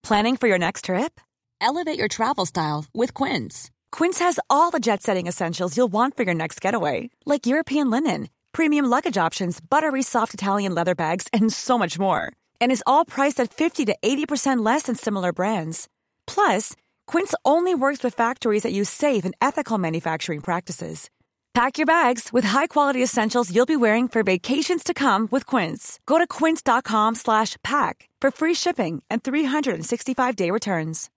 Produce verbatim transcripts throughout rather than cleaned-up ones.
Planning for your next trip? Elevate your travel style with Quince. Quince has all the jet-setting essentials you'll want for your next getaway, like European linen, premium luggage options, buttery soft Italian leather bags, and so much more. And is all priced at fifty to eighty percent less than similar brands. Plus, Quince only works with factories that use safe and ethical manufacturing practices. Pack your bags with high-quality essentials you'll be wearing for vacations to come with Quince. Go to quince.com slash pack for free shipping and three sixty-five day returns.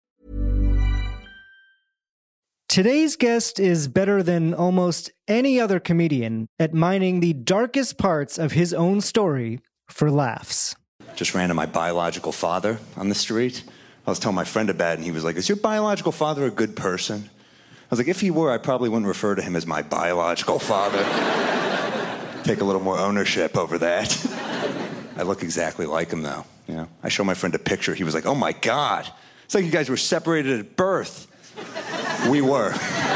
Today's guest is better than almost any other comedian at mining the darkest parts of his own story for laughs. Just ran into my biological father on the street. I was telling my friend about it, and he was like, is your biological father a good person? I was like, if he were, I probably wouldn't refer to him as my biological father. Take a little more ownership over that. I look exactly like him, though. You know, I show my friend a picture. He was like, oh, my God. It's like you guys were separated at birth. We were.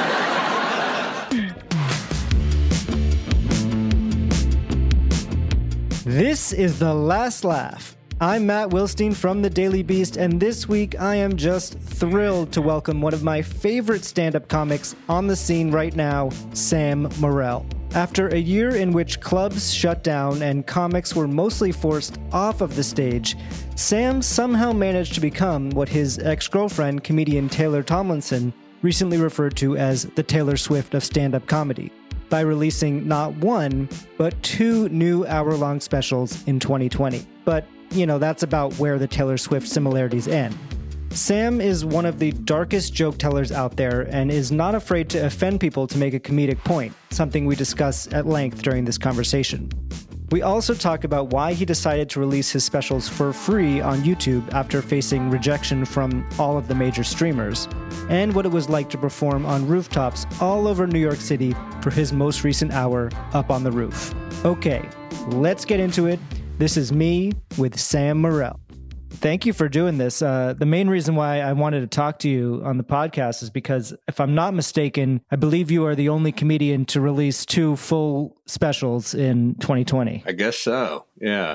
This is The Last Laugh. I'm Matt Wilstein from The Daily Beast, and this week I am just thrilled to welcome one of my favorite stand-up comics on the scene right now, Sam Morril. After a year in which clubs shut down and comics were mostly forced off of the stage, Sam somehow managed to become what his ex-girlfriend, comedian Taylor Tomlinson, recently referred to as the Taylor Swift of stand-up comedy, by releasing not one, but two new hour-long specials in twenty twenty. But you know, that's about where the Taylor Swift similarities end. Sam is one of the darkest joke tellers out there and is not afraid to offend people to make a comedic point, something we discuss at length during this conversation. We also talk about why he decided to release his specials for free on YouTube after facing rejection from all of the major streamers, and what it was like to perform on rooftops all over New York City for his most recent hour, Up on the Roof. Okay, let's get into it. This is me with Sam Morril. Thank you for doing this. Uh, the main reason why I wanted to talk to you on the podcast is because, if I'm not mistaken, I believe you are the only comedian to release two full specials in twenty twenty. I guess so. Yeah.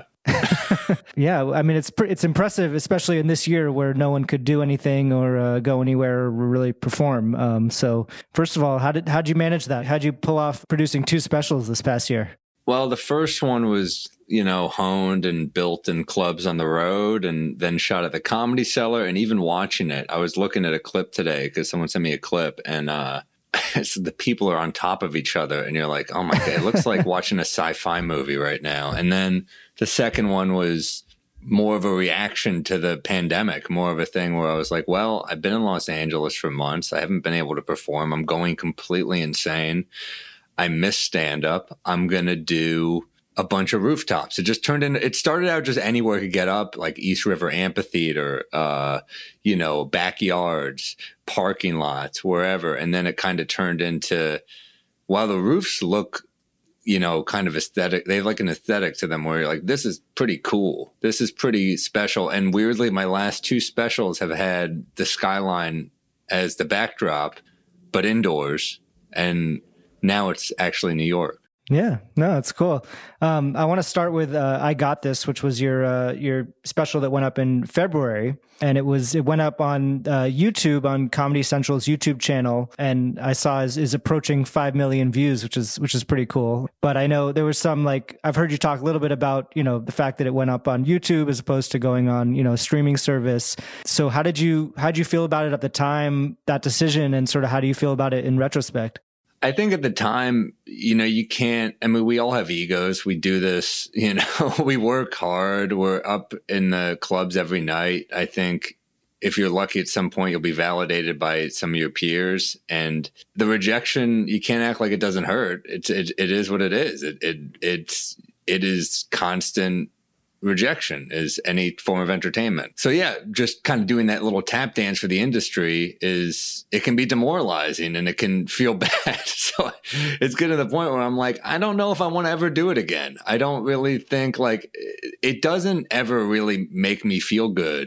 Yeah. I mean, it's it's impressive, especially in this year where no one could do anything or uh, go anywhere or really perform. Um, so first of all, how did how'd you manage that? How'd you pull off producing two specials this past year? Well, the first one was, you know, honed and built in clubs on the road and then shot at the Comedy Cellar. And even watching it, I was looking at a clip today because someone sent me a clip, and uh, the people are on top of each other. And you're like, oh, my God, it looks like watching a sci-fi movie right now. And then the second one was more of a reaction to the pandemic, more of a thing where I was like, well, I've been in Los Angeles for months. I haven't been able to perform. I'm going completely insane. I miss stand-up. I'm going to do a bunch of rooftops. It just turned in, it started out just anywhere I could get up, like East River Amphitheater, uh, you know, backyards, parking lots, wherever. And then it kind of turned into, while the roofs look, you know, kind of aesthetic, they have like an aesthetic to them where you're like, this is pretty cool. This is pretty special. And weirdly, my last two specials have had the skyline as the backdrop, but indoors. And now it's actually New York. Yeah, no, it's cool. Um, I want to start with uh, I Got This, which was your uh, your special that went up in February, and it was it went up on uh, YouTube on Comedy Central's YouTube channel, and I saw is, is approaching five million views, which is which is pretty cool. But I know there was some, like, I've heard you talk a little bit about, you know, the fact that it went up on YouTube as opposed to going on, you know, a streaming service. So how did you how did you feel about it at the time, that decision, and sort of how do you feel about it in retrospect? I think at the time, you know, you can't, I mean, we all have egos. We do this, you know, we work hard. We're up in the clubs every night. I think if you're lucky at some point, you'll be validated by some of your peers. And the rejection, you can't act like it doesn't hurt. It's, it, it is what it is. It, it, it's, it is constant rejection is any form of entertainment. So yeah, just kind of doing that little tap dance for the industry is, it can be demoralizing and it can feel bad. So it's getting to the point where I'm like, I don't know if I want to ever do it again. I don't really think, like, it doesn't ever really make me feel good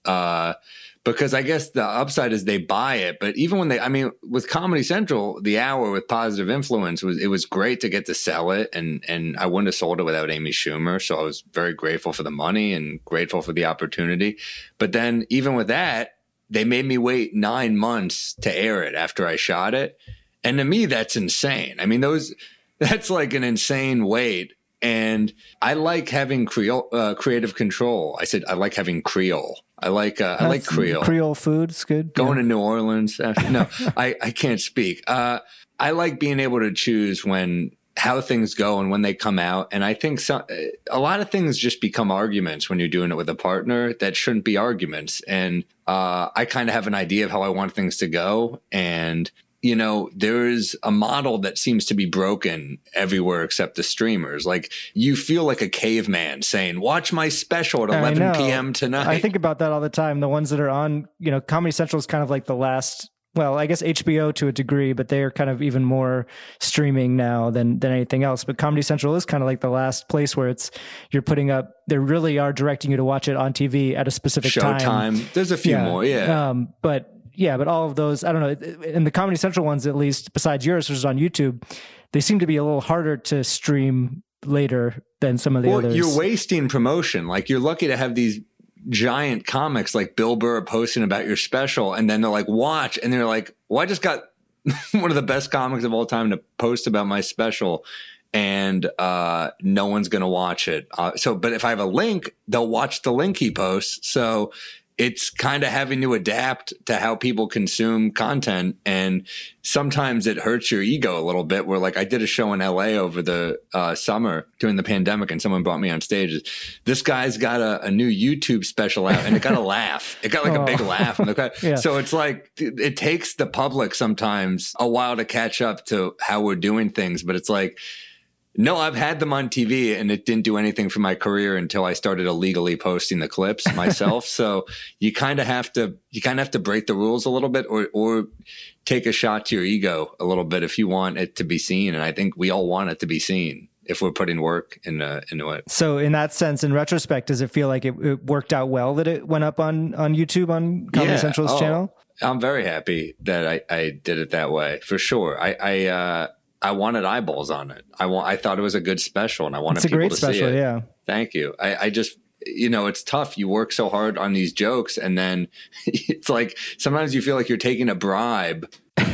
Uh, because I guess the upside is they buy it. But even when they, I mean, with Comedy Central, the hour with Positive Influence was, it was great to get to sell it. And, and I wouldn't have sold it without Amy Schumer. So I was very grateful for the money and grateful for the opportunity. But then even with that, they made me wait nine months to air it after I shot it. And to me, that's insane. I mean, those, that's like an insane wait. And I like having Creole, uh, creative control. I said, I like having Creole. I like, uh, I like Creole. Creole food is good. Going yeah. to New Orleans. After, no, I, I can't speak. Uh, I like being able to choose when, how things go and when they come out. And I think some, a lot of things just become arguments when you're doing it with a partner that shouldn't be arguments. And, uh, I kind of have an idea of how I want things to go. And, you know, there is a model that seems to be broken everywhere except the streamers. Like, you feel like a caveman saying, watch my special at eleven p.m. tonight. I think about that all the time. The ones that are on, you know, Comedy Central is kind of like the last, well, I guess H B O to a degree, but they're kind of even more streaming now than than anything else. But Comedy Central is kind of like the last place where it's, you're putting up, they really are directing you to watch it on T V at a specific Showtime. time. Showtime. There's a few yeah. more, yeah. Um, but yeah, but all of those, I don't know, in the Comedy Central ones, at least, besides yours, which is on YouTube, they seem to be a little harder to stream later than some of the well, others. You're wasting promotion. Like, you're lucky to have these giant comics like Bill Burr posting about your special, and then they're like, watch, and they're like, well, I just got one of the best comics of all time to post about my special, and uh, no one's going to watch it. Uh, so, but if I have a link, they'll watch the link he posts. So it's kind of having to adapt to how people consume content. And sometimes it hurts your ego a little bit, where like I did a show in L A over the uh, summer during the pandemic, and someone brought me on stage. This guy's got a, a new YouTube special out, and it got a laugh. It got like oh. a big laugh. From the crowd. Yeah. So it's like, it takes the public sometimes a while to catch up to how we're doing things. But it's like, no, I've had them on T V, and it didn't do anything for my career until I started illegally posting the clips myself. So you kind of have to, you kind of have to break the rules a little bit, or, or take a shot to your ego a little bit if you want it to be seen. And I think we all want it to be seen if we're putting work into, into it. So in that sense, in retrospect, does it feel like it, it worked out well that it went up on, on YouTube on Comedy yeah. Central's oh, channel? I'm very happy that I, I did it that way, for sure. I, I, uh, I wanted eyeballs on it. I want. I thought it was a good special, and I wanted it's a people great to special, see it. Yeah, thank you. I, I just, you know, it's tough. You work so hard on these jokes, and then it's like sometimes you feel like you're taking a bribe,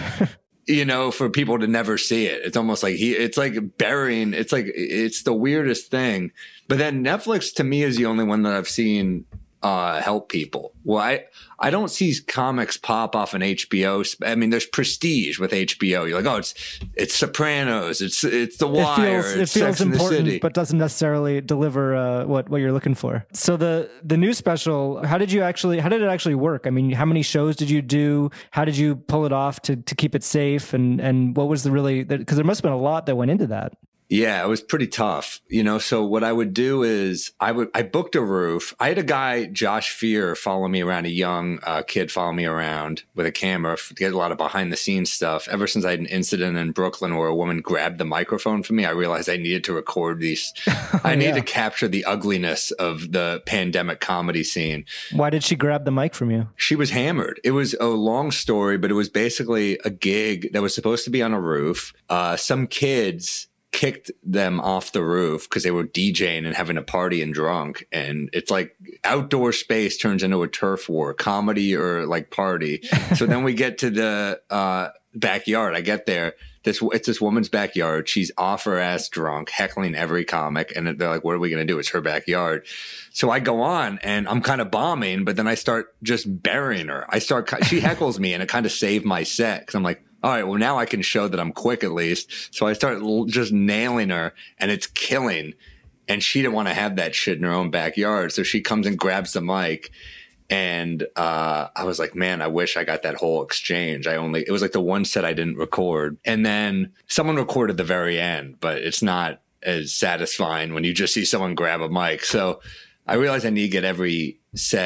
you know, for people to never see it. It's almost like he. It's like burying. It's like it's the weirdest thing. But then Netflix, to me, is the only one that I've seen uh, help people. Well, I. I don't see comics pop off an H B O. I mean, there's prestige with H B O. You're like, oh, it's it's Sopranos, it's it's The Wire, it feels, it's it feels Sex and the important, City, but doesn't necessarily deliver uh, what what you're looking for. So the the new special, how did you actually? How did it actually work? I mean, how many shows did you do? How did you pull it off to to keep it safe? And and what was the really? Because there must have been a lot that went into that. Yeah, it was pretty tough, you know. So what I would do is I would I booked a roof. I had a guy, Josh Fear, follow me around, a young uh, kid follow me around with a camera to get a lot of behind the scenes stuff. Ever since I had an incident in Brooklyn where a woman grabbed the microphone from me, I realized I needed to record these. oh, I needed yeah. to capture the ugliness of the pandemic comedy scene. Why did she grab the mic from you? She was hammered. It was a long story, but it was basically a gig that was supposed to be on a roof. Uh, some kids kicked them off the roof because they were DJing and having a party and drunk. And it's like outdoor space turns into a turf war, comedy or like party. So then we get to the uh, backyard. I get there. This It's this woman's backyard. She's off her ass drunk, heckling every comic. And they're like, what are we going to do? It's her backyard. So I go on and I'm kind of bombing, but then I start just burying her. I start, she heckles me, and it kind of saved my set because I'm like, all right, well, now I can show that I'm quick at least. So I start l- just nailing her, and it's killing. And she didn't want to have that shit in her own backyard. So she comes and grabs the mic. And uh, I was like, man, I wish I got that whole exchange. I only, it was like the one set I didn't record. And then someone recorded the very end, but it's not as satisfying when you just see someone grab a mic. So I realized I need to get every set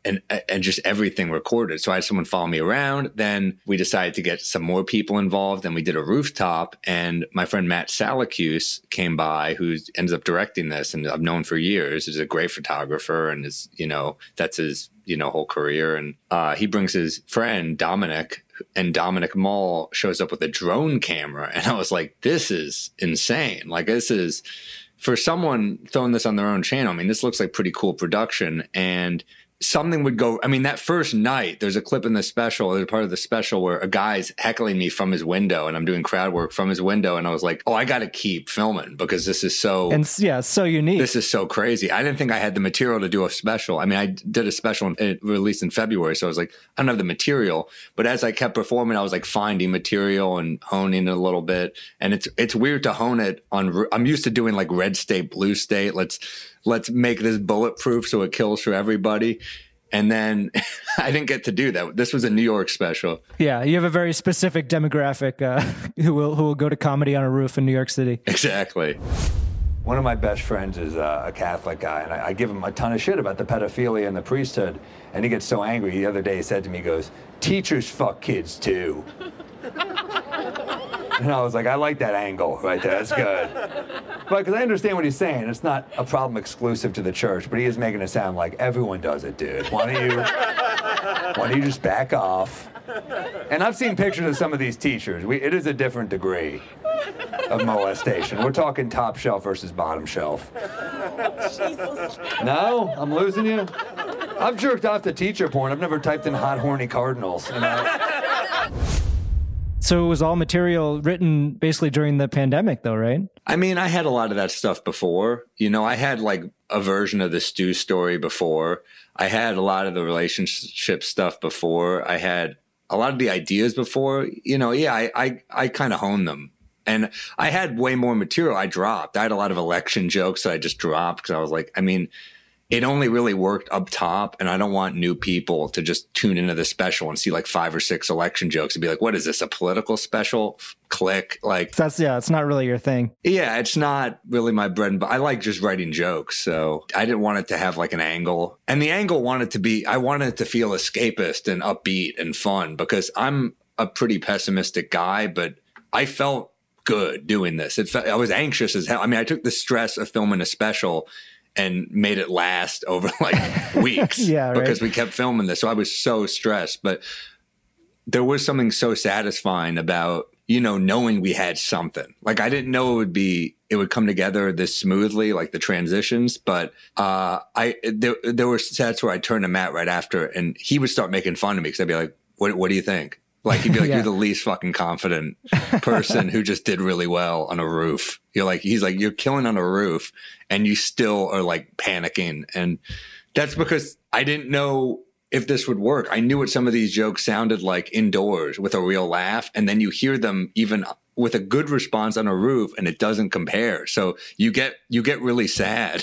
and and just everything recorded. So I had someone follow me around. Then we decided to get some more people involved, and we did a rooftop. And my friend Matt Salacuse came by, who ends up directing this, and I've known for years. He's a great photographer, and is you know that's his you know whole career. And uh, he brings his friend Dominic, and Dominic Mull shows up with a drone camera, and I was like, this is insane. Like this is. For someone throwing this on their own channel, I mean, this looks like pretty cool production. And something would go, I mean, that first night, there's a clip in the special, there's a part of the special where a guy's heckling me from his window and I'm doing crowd work from his window. And I was like, oh, I got to keep filming because this is so, and yeah, so unique. This is so crazy. I didn't think I had the material to do a special. I mean, I did a special it released in February. So I was like, I don't have the material. But as I kept performing, I was like finding material and honing it a little bit. And it's, it's weird to hone it on. I'm used to doing like red state, blue state. Let's, let's make this bulletproof so it kills for everybody. And then I didn't get to do that. This was a New York special. Yeah, you have a very specific demographic uh, who will who will go to comedy on a roof in New York City. Exactly. One of my best friends is uh, a Catholic guy, and I, I give him a ton of shit about the pedophilia in the priesthood. And he gets so angry. The other day he said to me, he goes, teachers fuck kids too. And I was like, I like that angle right there. That's good. But because I understand what he's saying. It's not a problem exclusive to the church, but he is making it sound like everyone does it, dude. Why don't you, why don't you just back off? And I've seen pictures of some of these teachers. We, it is a different degree of molestation. We're talking top shelf versus bottom shelf. Jesus. No? I'm losing you? I've jerked off to teacher porn. I've never typed in hot, horny cardinals. You know? So it was all material written basically during the pandemic, though, right? I mean, I had a lot of that stuff before. You know, I had like a version of the Stu story before. I had a lot of the relationship stuff before. I had a lot of the ideas before. You know, yeah, I I, I kind of honed them. And I had way more material I dropped. I had a lot of election jokes that I just dropped because I was like, I mean, it only really worked up top, and I don't want new people to just tune into the special and see like five or six election jokes and be like, what is this, a political special? Click. Like that's, yeah, it's not really your thing. Yeah, it's not really my bread and butter. I like just writing jokes. So I didn't want it to have like an angle. And the angle wanted to be, I wanted it to feel escapist and upbeat and fun because I'm a pretty pessimistic guy, but I felt good doing this. It felt, I was anxious as hell. I mean, I took the stress of filming a special and made it last over like weeks yeah, right. because we kept filming this. So I was so stressed, but there was something so satisfying about, you know, knowing we had something. Like I didn't know it would be, it would come together this smoothly, like the transitions. But uh, I there, there were sets where I turned to Matt right after and he would start making fun of me because I'd be like, what, what do you think? Like, he'd be like, yeah. You're the least fucking confident person who just did really well on a roof. You're like, he's like, you're killing on a roof and you still are like panicking. And that's because I didn't know if this would work. I knew what some of these jokes sounded like indoors with a real laugh. And then you hear them even with a good response on a roof and it doesn't compare. So you get, you get really sad.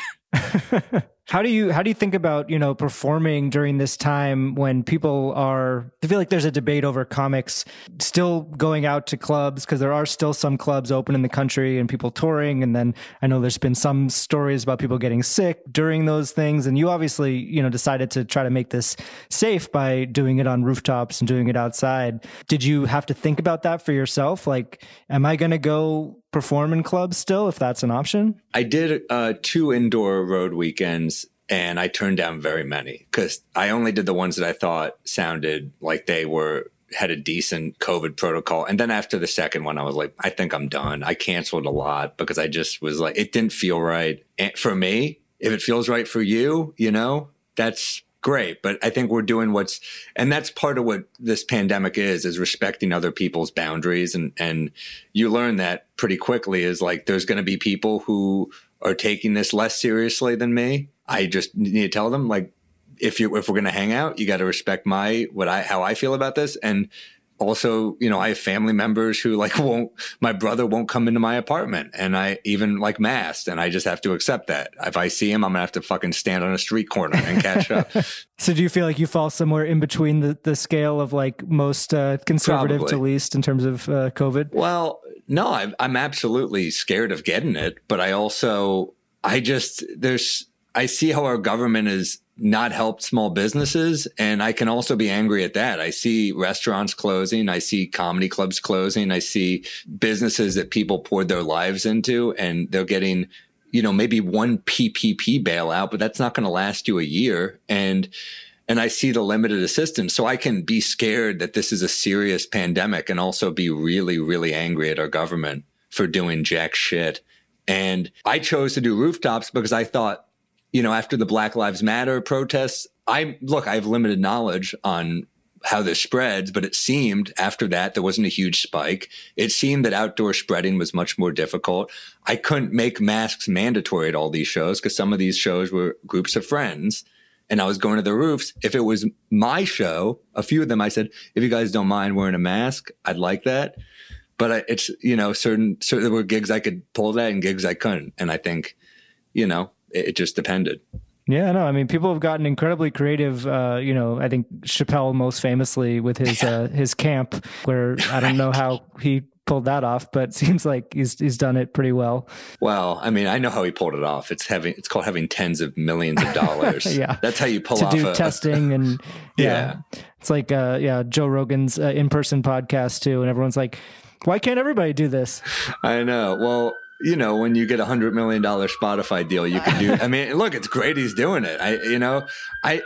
How do you how do you think about, you know, performing during this time when people are, I feel like there's a debate over comics still going out to clubs because there are still some clubs open in the country and people touring. And then I know there's been some stories about people getting sick during those things. And you obviously, you know, decided to try to make this safe by doing it on rooftops and doing it outside. Did you have to think about that for yourself? Like, am I going to go perform in clubs still if that's an option? I did uh, two indoor road weekends and I turned down very many because I only did the ones that I thought sounded like they were had a decent COVID protocol. And then after the second one, I was like, I think I'm done. I canceled a lot because I just was like, it didn't feel right. And for me, if it feels right for you, you know, that's great. But I think we're doing what's, and that's part of what this pandemic is, is respecting other people's boundaries. And, and you learn that pretty quickly is like, there's going to be people who are taking this less seriously than me. I just need to tell them, like, if you, if we're going to hang out, you got to respect my, what I, how I feel about this. And also, you know, I have family members who like won't, my brother won't come into my apartment and I even like masked and I just have to accept that. If I see him, I'm gonna have to fucking stand on a street corner and catch up. So do you feel like you fall somewhere in between the, the scale of like most uh, conservative Probably. to least in terms of uh, COVID? Well, no, I'm, I'm absolutely scared of getting it, but I also, I just, there's, I see how our government has not helped small businesses. And I can also be angry at that. I see restaurants closing. I see comedy clubs closing. I see businesses that people poured their lives into, and they're getting, you know, maybe one P P P bailout, but that's not going to last you a year. And And I see the limited assistance. So I can be scared that this is a serious pandemic and also be really, really angry at our government for doing jack shit. And I chose to do rooftops because I thought, you know, after the Black Lives Matter protests, I look, I have limited knowledge on how this spreads, but it seemed after that there wasn't a huge spike. It seemed that outdoor spreading was much more difficult. I couldn't make masks mandatory at all these shows because some of these shows were groups of friends. And I was going to the roofs. If it was my show, a few of them, I said, if you guys don't mind wearing a mask, I'd like that. But I, it's, you know, certain, certain, there were gigs I could pull that and gigs I couldn't. And I think, you know, it, it just depended. Yeah, no, I mean, people have gotten incredibly creative. Uh, you know, I think Chappelle most famously with his, uh, his camp, where I don't know how he pulled that off, but it seems like he's he's done it pretty well. Well, I mean, I know how he pulled it off. It's having it's called having tens of millions of dollars. Yeah, that's how you pull to off do a, testing and yeah. yeah, it's like uh, yeah, Joe Rogan's uh, in-person podcast too, and everyone's like, why can't everybody do this? I know. Well, you know, when you get a hundred million dollar Spotify deal, you can do. I mean, look, it's great he's doing it. I, you know, I.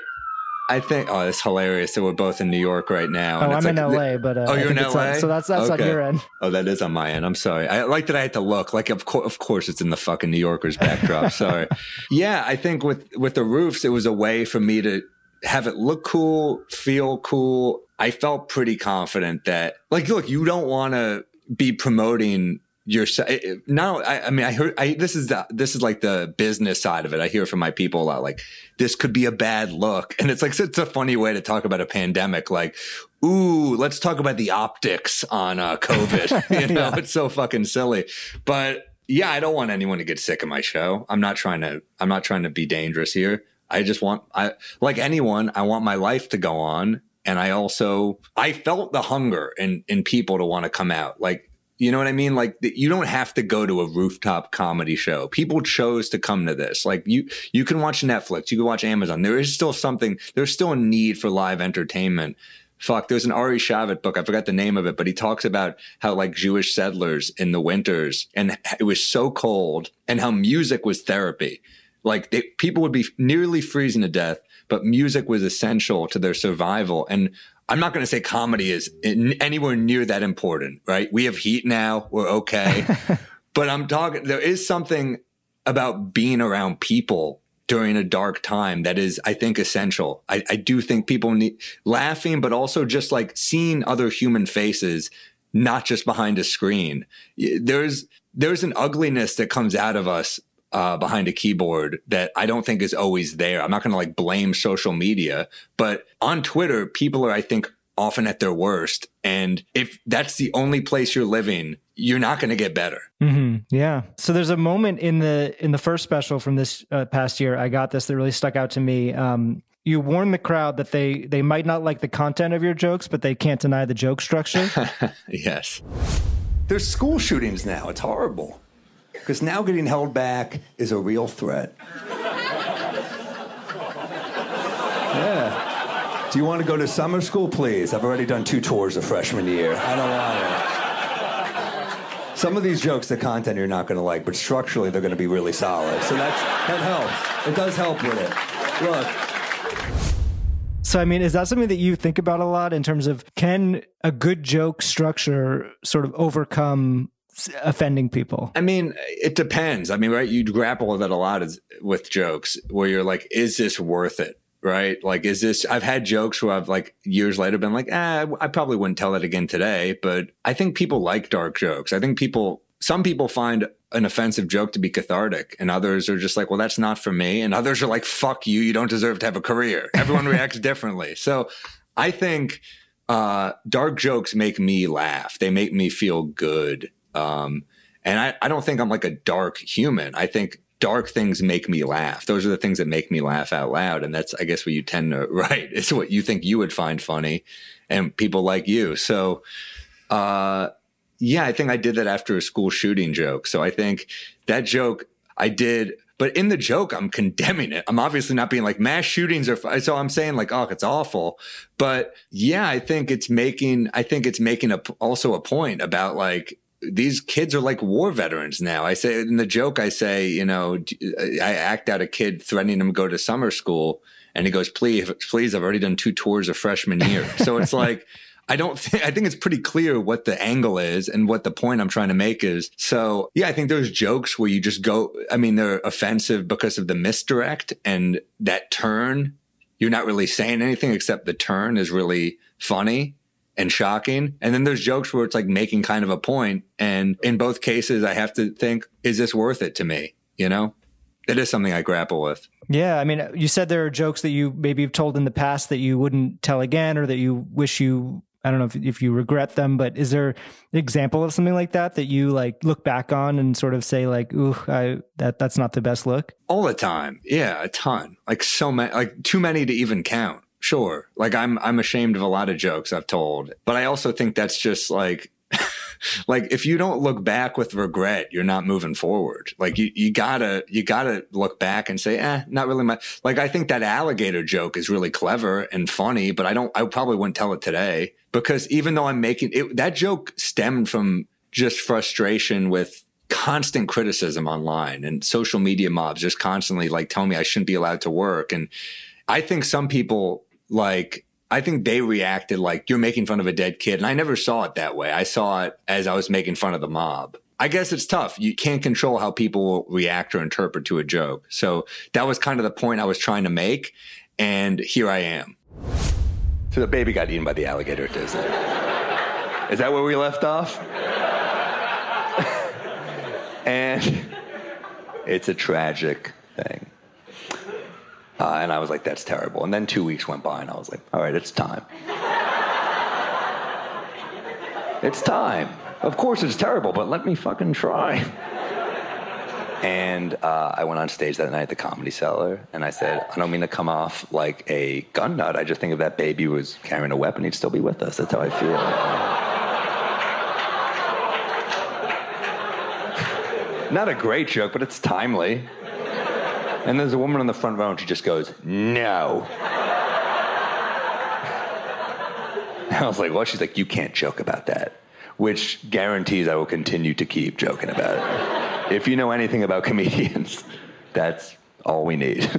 I think, oh, it's hilarious that we're both in New York right now. And oh, it's I'm like, in L A, but uh, oh, you're in L A? L A? On, so that's that's okay. On your end. Oh, that is on my end. I'm sorry. I like that I had to look. Like, of course, of course, it's in the fucking New Yorker's backdrop. Sorry. Yeah, I think with with the roofs, it was a way for me to have it look cool, feel cool. I felt pretty confident that, like, look, you don't want to be promoting your no. I, I mean, I heard I, this is the this is like the business side of it. I hear from my people a lot, like this could be a bad look, and it's like it's a funny way to talk about a pandemic. Like, ooh, let's talk about the optics on uh, COVID. You know, yeah. It's so fucking silly. But yeah, I don't want anyone to get sick of my show. I'm not trying to. I'm not trying to be dangerous here. I just want, I like anyone. I want my life to go on, and I also I felt the hunger in in people to want to come out, like. You know what I mean? Like, you don't have to go to a rooftop comedy show. People chose to come to this. Like, you, you can watch Netflix, you can watch Amazon. There is still something, there's still a need for live entertainment. Fuck, there's an Ari Shavit book. I forgot the name of it, but he talks about how, like, Jewish settlers in the winters, and it was so cold, and how music was therapy. Like, they, people would be nearly freezing to death, but music was essential to their survival. And I'm not going to say comedy is in anywhere near that important, right? We have heat now. We're okay. But I'm talking, there is something about being around people during a dark time that is, I think, essential. I, I do think people need laughing, but also just like seeing other human faces, not just behind a screen. There's, there's an ugliness that comes out of us Uh, behind a keyboard that I don't think is always there. I'm not going to like blame social media, but on Twitter, people are, I think, often at their worst. And if that's the only place you're living, you're not going to get better. Mm-hmm. Yeah. So there's a moment in the in the first special from this uh, past year, I Got This, that really stuck out to me. Um, you warn the crowd that they they might not like the content of your jokes, but they can't deny the joke structure. Yes. There's school shootings now. It's horrible. Because now getting held back is a real threat. Yeah. Do you want to go to summer school, please? I've already done two tours of freshman year. I don't want it. Some of these jokes, the content you're not going to like, but structurally they're going to be really solid. So that's that helps. It does help with it. Look. So, I mean, is that something that you think about a lot in terms of, can a good joke structure sort of overcome offending people? I mean, it depends. I mean, right, you grapple with that a lot as, with jokes where you're like, is this worth it? Right? Like, is this, I've had jokes where I've like years later been like, ah, I probably wouldn't tell that again today. But I think people like dark jokes. I think people, some people find an offensive joke to be cathartic, and others are just like, well, that's not for me. And others are like, fuck you, you don't deserve to have a career. Everyone reacts differently. So I think uh, dark jokes make me laugh. They make me feel good. Um, and I, I don't think I'm like a dark human. I think dark things make me laugh. Those are the things that make me laugh out loud. And that's, I guess, what you tend to write. It's what you think you would find funny, and people like you. So, uh, yeah, I think I did that after a school shooting joke. So I think that joke I did But in the joke, I'm condemning it. I'm obviously not being like mass shootings are, so I'm saying like, oh, it's awful. But yeah, I think it's making, I think it's making a, also a point about like, these kids are like war veterans now. I say in the joke, I say, you know, I act out a kid threatening him to go to summer school. And he goes, please, please, I've already done two tours of freshman year. So it's like, I don't think, I think it's pretty clear what the angle is and what the point I'm trying to make is. So yeah, I think there's jokes where you just go, I mean, they're offensive because of the misdirect and that turn. You're not really saying anything except the turn is really funny and shocking. And then there's jokes where it's like making kind of a point. And in both cases, I have to think, is this worth it to me? You know, it is something I grapple with. Yeah. I mean, you said there are jokes that you maybe have told in the past that you wouldn't tell again, or that you wish you, I don't know if, if you regret them, but is there an example of something like that that you like look back on and sort of say like, ooh, I, that that's not the best look? All the time. Yeah. A ton. Like so many, like too many to even count. Sure. Like I'm, I'm ashamed of a lot of jokes I've told, but I also think that's just like, like if you don't look back with regret, you're not moving forward. Like you, you gotta, you gotta look back and say, eh, not really my, like I think that alligator joke is really clever and funny, but I don't, I probably wouldn't tell it today because even though I'm making it, that joke stemmed from just frustration with constant criticism online and social media mobs just constantly like telling me I shouldn't be allowed to work. And I think some people, like, I think they reacted like you're making fun of a dead kid. And I never saw it that way. I saw it as I was making fun of the mob. I guess it's tough. You can't control how people react or interpret to a joke. So that was kind of the point I was trying to make. And here I am. So the baby got eaten by the alligator at Disney. Is that where we left off? And it's a tragic thing. Uh, and I was like, that's terrible. And then two weeks went by and I was like, all right, it's time. It's time. Of course it's terrible, but let me fucking try. And uh, I went on stage that night at the Comedy Cellar and I said, I don't mean to come off like a gun nut. I just think if that baby was carrying a weapon, he'd still be with us. That's how I feel. Not a great joke, but it's timely. And there's a woman on the front row and she just goes, no. And I was like, well, she's like, you can't joke about that, which guarantees I will continue to keep joking about it. If you know anything about comedians, that's all we need.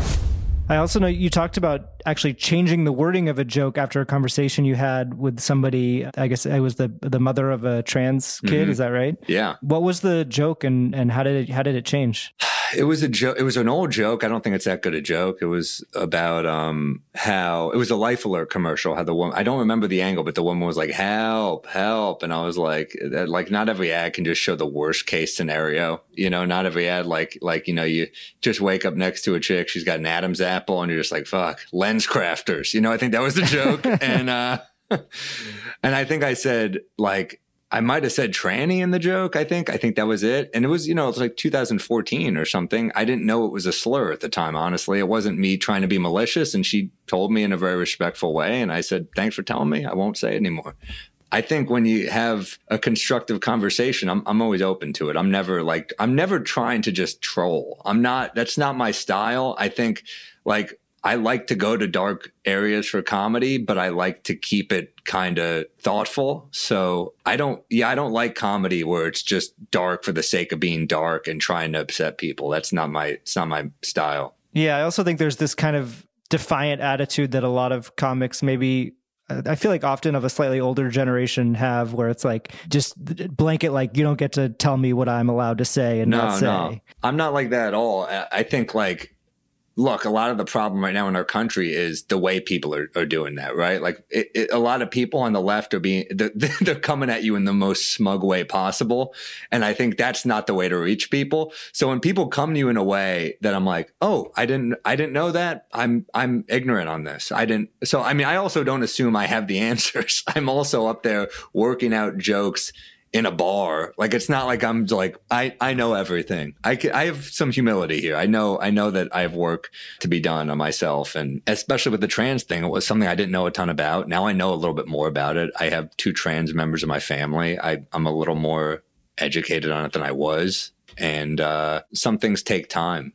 I also know you talked about actually changing the wording of a joke after a conversation you had with somebody. I guess it was the the mother of a trans kid. Mm-hmm. Is that right? Yeah. What was the joke and, and how did it, how did it change? It was a joke. It was an old joke. I don't think it's that good a joke. It was about um, how it was a Life Alert commercial. How the woman, I don't remember the angle, but the woman was like, help, help. And I was like, that, like not every ad can just show the worst case scenario. You know, not every ad, like, like, you know, you just wake up next to a chick. She's got an Adam's apple and you're just like, fuck, lens crafters. You know, I think that was the joke. and, uh, and I think I said like, I might have said tranny in the joke. I think, I think that was it. And it was, you know, it was like two thousand fourteen or something. I didn't know it was a slur at the time. Honestly, it wasn't me trying to be malicious. And she told me in a very respectful way. And I said, thanks for telling me. I won't say it anymore. I think when you have a constructive conversation, I'm, I'm always open to it. I'm never like, I'm never trying to just troll. I'm not, that's not my style. I think like, I like to go to dark areas for comedy, but I like to keep it kind of thoughtful. So I don't, yeah, I don't like comedy where it's just dark for the sake of being dark and trying to upset people. That's not my, it's not my style. Yeah. I also think there's this kind of defiant attitude that a lot of comics maybe, I feel like often of a slightly older generation have, where it's like just blanket, like you don't get to tell me what I'm allowed to say and no, not say. No, I'm not like that at all. I think like, look, a lot of the problem right now in our country is the way people are, are doing that, right? Like it, it, a lot of people on the left are being, they're, they're coming at you in the most smug way possible. And I think that's not the way to reach people. So when people come to you in a way that I'm like, oh, I didn't, I didn't know that. I'm, I'm ignorant on this. I didn't. So, I mean, I also don't assume I have the answers. I'm also up there working out jokes in a bar. Like, it's not like I'm like, I, I know everything. I can, I have some humility here. I know, I know that I have work to be done on myself. And especially with the trans thing, it was something I didn't know a ton about. Now I know a little bit more about it. I have two trans members of my family. I, I'm a little more educated on it than I was. And uh, some things take time.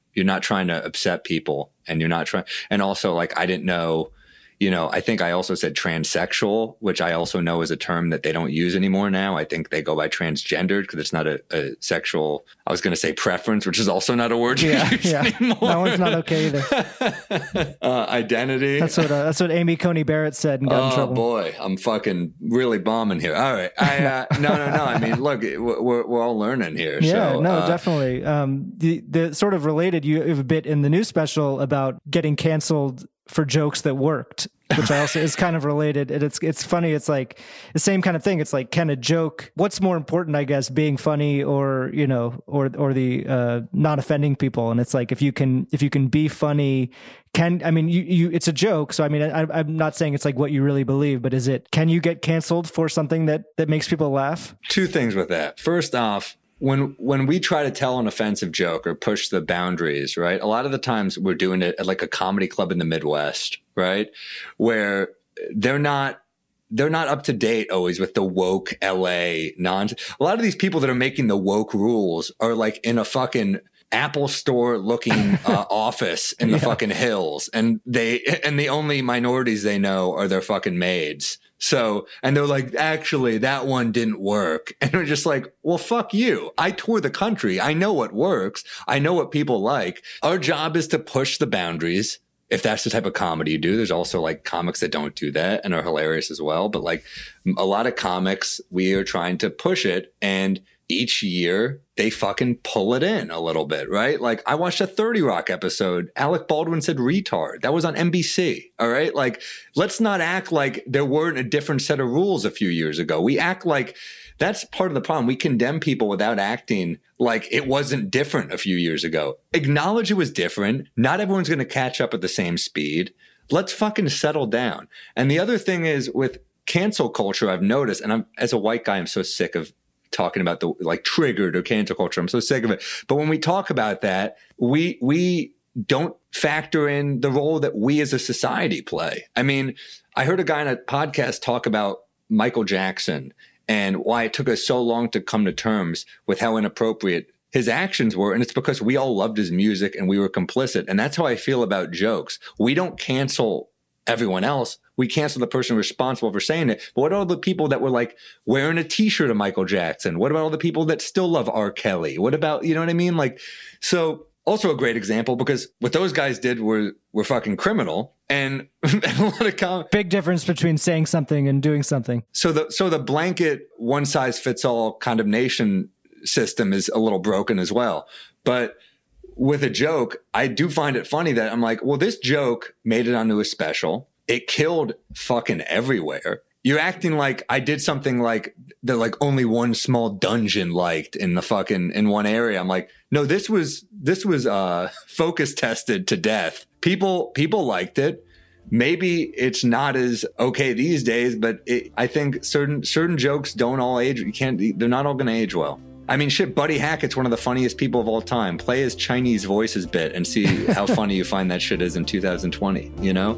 You're not trying to upset people, and you're not trying. And also, like, I didn't know, you know, I think I also said transsexual, which I also know is a term that they don't use anymore now. I think they go by transgendered because it's not a, a sexual, I was going to say preference, which is also not a word. Yeah, yeah. Anymore. That one's not okay either. uh, identity. That's what uh, that's what Amy Coney Barrett said and got oh, in trouble. boy, I'm fucking really bombing here. All right. I, uh, no, no, no. I mean, look, we're, we're all learning here. Yeah, so, no, uh, definitely. Um, the, the sort of related, you have a bit in the new special about getting canceled for jokes that worked, which I also is kind of related. And it's it's funny. It's like the same kind of thing. It's like, can a joke, what's more important, I guess, being funny or, you know, or or the uh, not offending people? And it's like, if you can if you can be funny, can I mean, you, you it's a joke. So I mean, I, I'm not saying it's like what you really believe, but is it, can you get canceled for something that that makes people laugh? Two things with that. First off, When when we try to tell an offensive joke or push the boundaries, right? A lot of the times we're doing it at like a comedy club in the Midwest, right? Where they're not they're not up to date always with the woke L A non. A lot of these people that are making the woke rules are like in a fucking Apple store looking uh, office in the yeah. fucking hills, and they and the only minorities they know are their fucking maids. So, and they're like, actually, that one didn't work. And they're just like, well, fuck you. I tour the country. I know what works. I know what people like. Our job is to push the boundaries. If that's the type of comedy you do, there's also like comics that don't do that and are hilarious as well. But like a lot of comics, we are trying to push it. And each year they fucking pull it in a little bit, right? Like I watched a thirty Rock episode. Alec Baldwin said retard. That was on N B C. All right. Like, let's not act like there weren't a different set of rules a few years ago. We act like that's part of the problem. We condemn people without acting like it wasn't different a few years ago. Acknowledge it was different. Not everyone's going to catch up at the same speed. Let's fucking settle down. And the other thing is with cancel culture, I've noticed, and I'm as a white guy, I'm so sick of talking about the like triggered or cancel culture. I'm so sick of it. But when we talk about that, we we don't factor in the role that we as a society play. I mean, I heard a guy on a podcast talk about Michael Jackson and why it took us so long to come to terms with how inappropriate his actions were. And it's because we all loved his music and we were complicit. And that's how I feel about jokes. We don't cancel everyone else. We cancel the person responsible for saying it. But what about all the people that were like wearing a t-shirt of Michael Jackson? What about all the people that still love R. Kelly? What about, you know what I mean? Like, so also a great example because what those guys did were, were fucking criminal. And, and a lot of com- big difference between saying something and doing something. So the, so the blanket one size fits all condemnation system is a little broken as well. But with a joke, I do find it funny that I'm like, well, this joke made it onto a special. It killed fucking everywhere. You're acting like I did something like that, like only one small dungeon liked in the fucking, in one area. I'm like, no, this was, this was, uh, focus tested to death. People, people liked it. Maybe it's not as okay these days, but it, I think certain, certain jokes don't all age. You can't, they're not all going to age well. I mean, shit, Buddy Hackett's one of the funniest people of all time. Play his Chinese voices bit and see how funny you find that shit is in two thousand twenty, you know?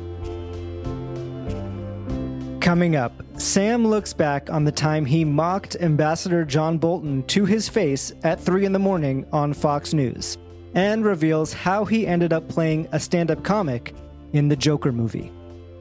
Coming up, Sam looks back on the time he mocked Ambassador John Bolton to his face at three in the morning on Fox News and reveals how he ended up playing a stand-up comic in the Joker movie.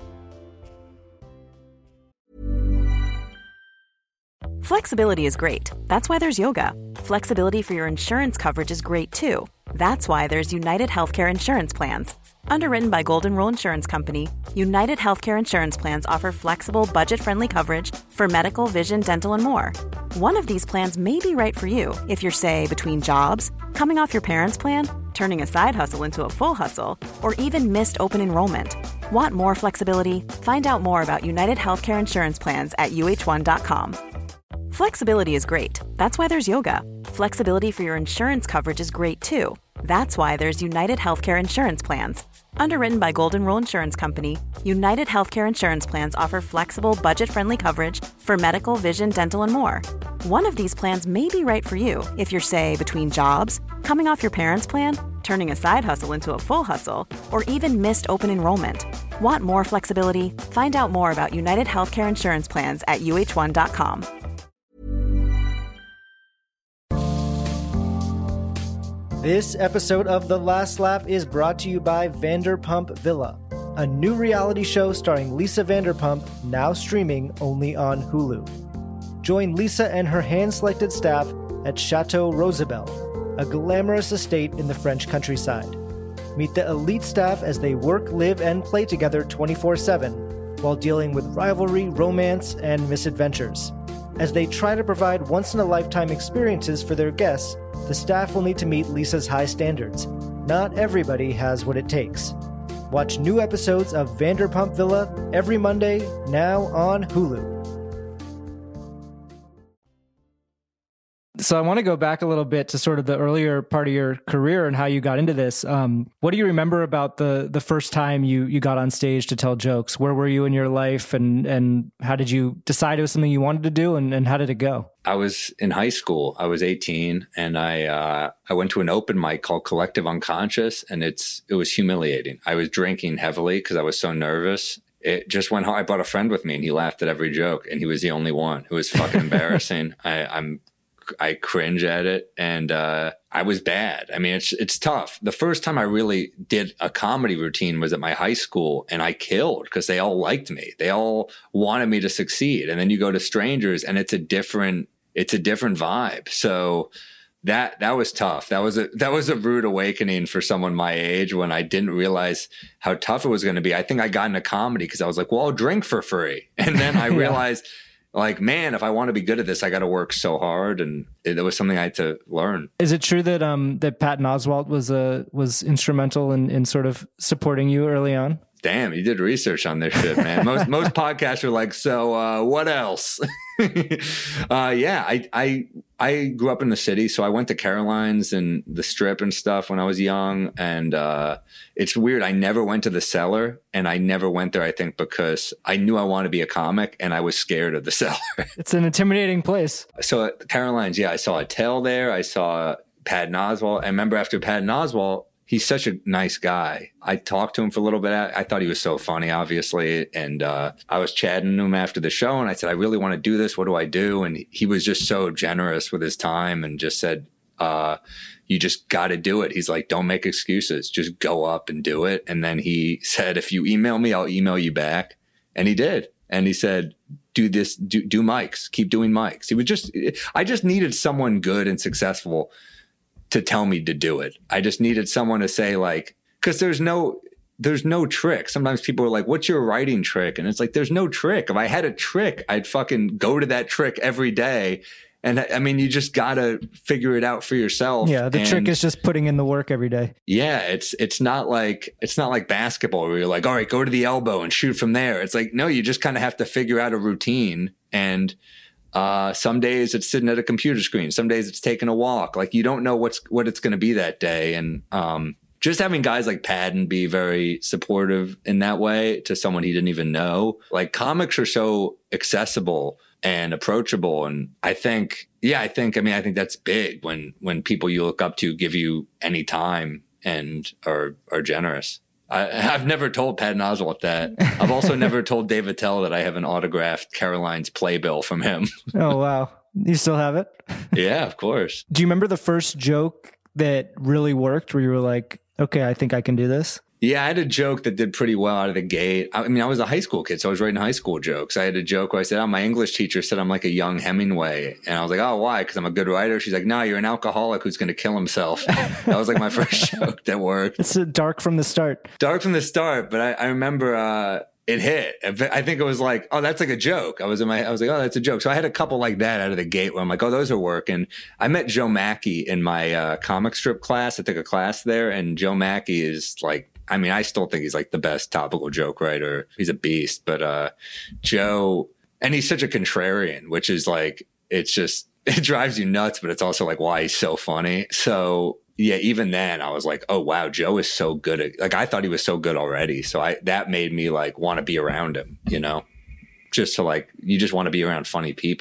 Flexibility is great. That's why there's yoga. Flexibility for your insurance coverage is great too. That's why there's United Healthcare Insurance Plans. Underwritten by Golden Rule Insurance Company, United Healthcare Insurance Plans offer flexible, budget-friendly coverage for medical, vision, dental, and more. One of these plans may be right for you if you're, say, between jobs, coming off your parents' plan, turning a side hustle into a full hustle, or even missed open enrollment. Want more flexibility? Find out more about United Healthcare Insurance Plans at U H one dot com. Flexibility is great. That's why there's yoga. Flexibility for your insurance coverage is great too. That's why there's United Healthcare Insurance Plans. Underwritten by Golden Rule Insurance Company, United Healthcare Insurance Plans offer flexible, budget-friendly coverage for medical, vision, dental, and more. One of these plans may be right for you if you're, say, between jobs, coming off your parents' plan, turning a side hustle into a full hustle, or even missed open enrollment. Want more flexibility? Find out more about United Healthcare Insurance Plans at U H one dot com. This episode of The Last Laugh is brought to you by Vanderpump Villa, a new reality show starring Lisa Vanderpump, now streaming only on Hulu. Join Lisa and her hand-selected staff at Chateau Rosabelle, a glamorous estate in the French countryside. Meet the elite staff as they work, live, and play together twenty-four seven, while dealing with rivalry, romance, and misadventures. As they try to provide once-in-a-lifetime experiences for their guests, the staff will need to meet Lisa's high standards. Not everybody has what it takes. Watch new episodes of Vanderpump Villa every Monday, now on Hulu. So I want to go back a little bit to sort of the earlier part of your career and how you got into this. Um, what do you remember about the the first time you you got on stage to tell jokes? Where were you in your life, and and how did you decide it was something you wanted to do, and, and how did it go? I was in high school. I was eighteen, and I uh, I went to an open mic called Collective Unconscious, and it's it was humiliating. I was drinking heavily because I was so nervous. It just went hard. I brought a friend with me, and he laughed at every joke, and he was the only one. It was fucking embarrassing. I, I'm I cringe at it, and uh, I was bad. I mean, it's it's tough. The first time I really did a comedy routine was at my high school, and I killed because they all liked me. They all wanted me to succeed. And then you go to strangers, and it's a different it's a different vibe. So that that was tough. That was a that was a rude awakening for someone my age when I didn't realize how tough it was going to be. I think I got into comedy because I was like, well, I'll drink for free, and then I yeah. realized. Like, man, if I want to be good at this, I got to work so hard, and it, it was something I had to learn. Is it true that um that Patton Oswalt was uh, was instrumental in, in sort of supporting you early on? Damn, you did research on this shit, man. Most most podcasts are like, so uh, what else? uh, yeah, I I I grew up in the city, so I went to Caroline's and the Strip and stuff when I was young. And uh, it's weird. I never went to the Cellar, and I never went there, I think, because I knew I wanted to be a comic, and I was scared of the Cellar. It's an intimidating place. So at Caroline's, yeah, I saw Attell there. I saw Patton Oswalt. I remember after Patton Oswalt, he's such a nice guy. I talked to him for a little bit. I thought he was so funny, obviously. And uh, I was chatting to him after the show, and I said, I really want to do this. What do I do? And he was just so generous with his time and just said, uh, you just got to do it. He's like, don't make excuses. Just go up and do it. And then he said, if you email me, I'll email you back. And he did. And he said, do this, do, do mics, keep doing mics. He would just, I just needed someone good and successful to tell me to do it. I just needed someone to say, like, because there's no there's no trick. Sometimes people are like, what's your writing trick? And it's like, there's no trick. If I had a trick, I'd fucking go to that trick every day. And I mean, you just gotta figure it out for yourself. Yeah, the and trick is just putting in the work every day. Yeah, it's it's not like it's not like basketball where you're like, all right, go to the elbow and shoot from there. It's like, no, you just kind of have to figure out a routine. And Uh, some days it's sitting at a computer screen. Some days it's taking a walk. Like, you don't know what's what it's going to be that day. And um, just having guys like Patton be very supportive in that way to someone he didn't even know. Like, comics are so accessible and approachable. And I think, yeah, I think, I mean, I think that's big when when people you look up to give you any time and are are generous. I, I've never told Patton Oswalt that. I've also never told Dave Attell that I have an autographed Caroline's playbill from him. Oh, wow. You still have it? Yeah, of course. Do you remember the first joke that really worked where you were like, okay, I think I can do this? Yeah, I had a joke that did pretty well out of the gate. I mean, I was a high school kid, so I was writing high school jokes. I had a joke where I said, oh, my English teacher said I'm like a young Hemingway. And I was like, oh, why? Because I'm a good writer. She's like, no, you're an alcoholic who's going to kill himself. That was like my first joke that worked. It's dark from the start. Dark from the start. But I, I remember uh, it hit. I think it was like, oh, that's like a joke. I was in my, I was like, oh, that's a joke. So I had a couple like that out of the gate where I'm like, oh, those are working. I met Joe Mackey in my uh, comic strip class. I took a class there, and Joe Mackey is like, I mean, I still think he's like the best topical joke writer. He's a beast. But uh, Joe, and he's such a contrarian, which is like, it's just, it drives you nuts, but it's also like why he's so funny. So yeah, even then I was like, oh wow, Joe is so good at, like, I thought he was so good already. So I, that made me like want to be around him, you know, just to like, you just want to be around funny people.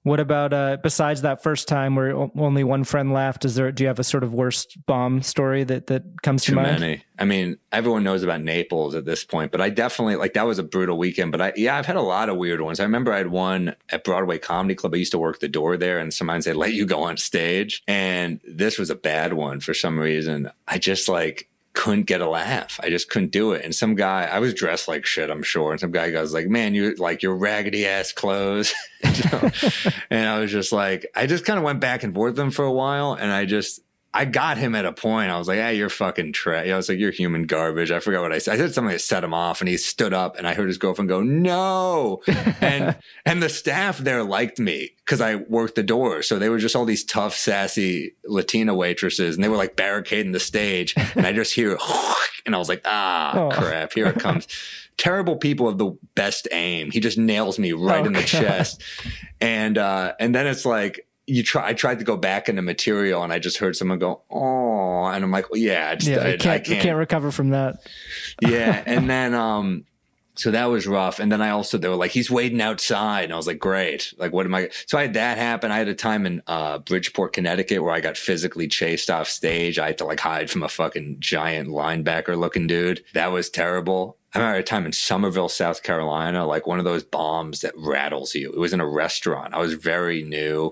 What about uh, besides that first time where o- only one friend laughed? Is there? Do you have a sort of worst bomb story that that comes to Too mind? many. I mean, everyone knows about Naples at this point, but I definitely like that was a brutal weekend. But I, yeah, I've had a lot of weird ones. I remember I had one at Broadway Comedy Club. I used to work the door there, and sometimes they let you go on stage. And this was a bad one for some reason. I just like. couldn't get a laugh. I just couldn't do it. And some guy, I was dressed like shit, I'm sure. And some guy goes like, man, you like your raggedy ass clothes. You know? And I was just like, I just kind of went back and forth with him for a while. And I just, I got him at a point. I was like, hey, you're fucking trash. I was like, you're human garbage. I forgot what I said. I said something that set him off, and he stood up, and I heard his girlfriend go, no. and and the staff there liked me because I worked the door. So they were just all these tough, sassy Latina waitresses, and they were like barricading the stage. And I just hear, and I was like, ah, oh. crap, here it comes. Terrible people have the best aim. He just nails me right oh, in the God. chest. And uh, and then it's like, You try. I tried to go back into material, and I just heard someone go, "Oh," and I'm like, well, "Yeah, I, just, yeah, I, you can't, I can't, you can't recover from that." Yeah, and then, um, so that was rough. And then I also they were like, "He's waiting outside," and I was like, "Great! Like, what am I?" So I had that happen. I had a time in uh, Bridgeport, Connecticut, where I got physically chased off stage. I had to like hide from a fucking giant linebacker looking dude. That was terrible. I remember a time in Somerville, South Carolina, like one of those bombs that rattles you. It was in a restaurant. I was very new.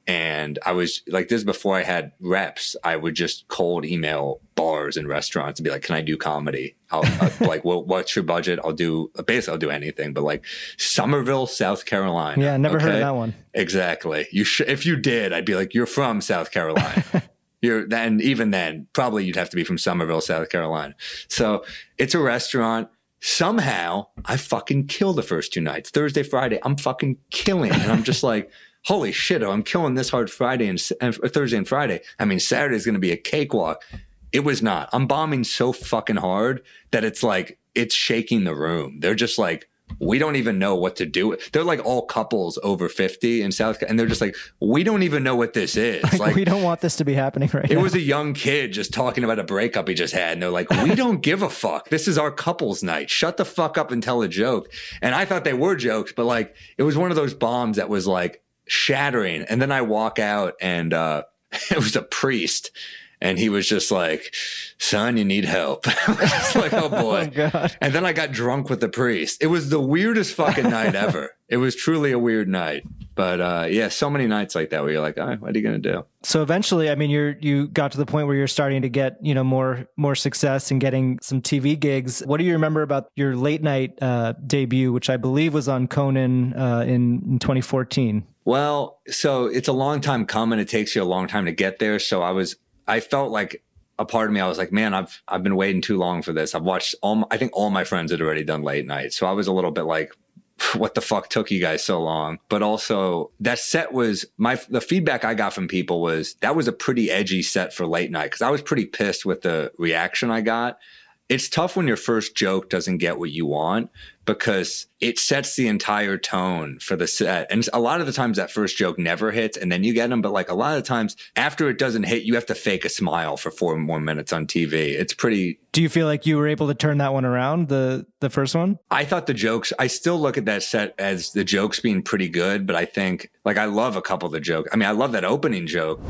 And I was like, this is before I had reps. I would just cold email bars and restaurants and be like, can I do comedy? I'll, I'll like, well, what's your budget? I'll do, basically I'll do anything, but like Somerville, South Carolina. Yeah. Never okay? heard of that one. Exactly. You should, if you did, I'd be like, you're from South Carolina. You're then, even then, probably you'd have to be from Somerville, South Carolina. So it's a restaurant. Somehow I fucking kill the first two nights, Thursday, Friday. I'm fucking killing. And I'm just like, holy shit, I'm killing this hard Friday and, and Thursday and Friday. I mean, Saturday is going to be a cakewalk. It was not. I'm bombing so fucking hard that it's like, it's shaking the room. They're just like, we don't even know what to do. They're like all couples over fifty in South Carolina. And they're just like, we don't even know what this is. Like, like we don't want this to be happening right it now. It was a young kid just talking about a breakup he just had. And they're like, we don't give a fuck. This is our couples night. Shut the fuck up and tell a joke. And I thought they were jokes, but like, it was one of those bombs that was like shattering. And then I walk out and uh, it was a priest. And he was just like, son, you need help. I was just like, oh boy. Oh, God. And then I got drunk with the priest. It was the weirdest fucking night ever. It was truly a weird night. But uh, yeah, so many nights like that where you're like, all right, what are you going to do? So eventually, I mean, you're, you got to the point where you're starting to get, you know, more, more success and getting some T V gigs. What do you remember about your late night uh, debut, which I believe was on Conan uh, in, in twenty fourteen? Well, so it's a long time coming. It takes you a long time to get there. So I was, I felt like a part of me, I was like, man, I've I've been waiting too long for this. I've watched all my, I think all my friends had already done late night. So I was a little bit like, what the fuck took you guys so long? But also that set was my, the feedback I got from people was that was a pretty edgy set for late night. Cause I was pretty pissed with the reaction I got. It's tough when your first joke doesn't get what you want because it sets the entire tone for the set. And a lot of the times that first joke never hits and then you get them. But like a lot of times after it doesn't hit, you have to fake a smile for four more minutes on T V. It's pretty. Do you feel like you were able to turn that one around, the, the first one? I thought the jokes, I still look at that set as the jokes being pretty good, but I think like I love a couple of the jokes. I mean, I love that opening joke.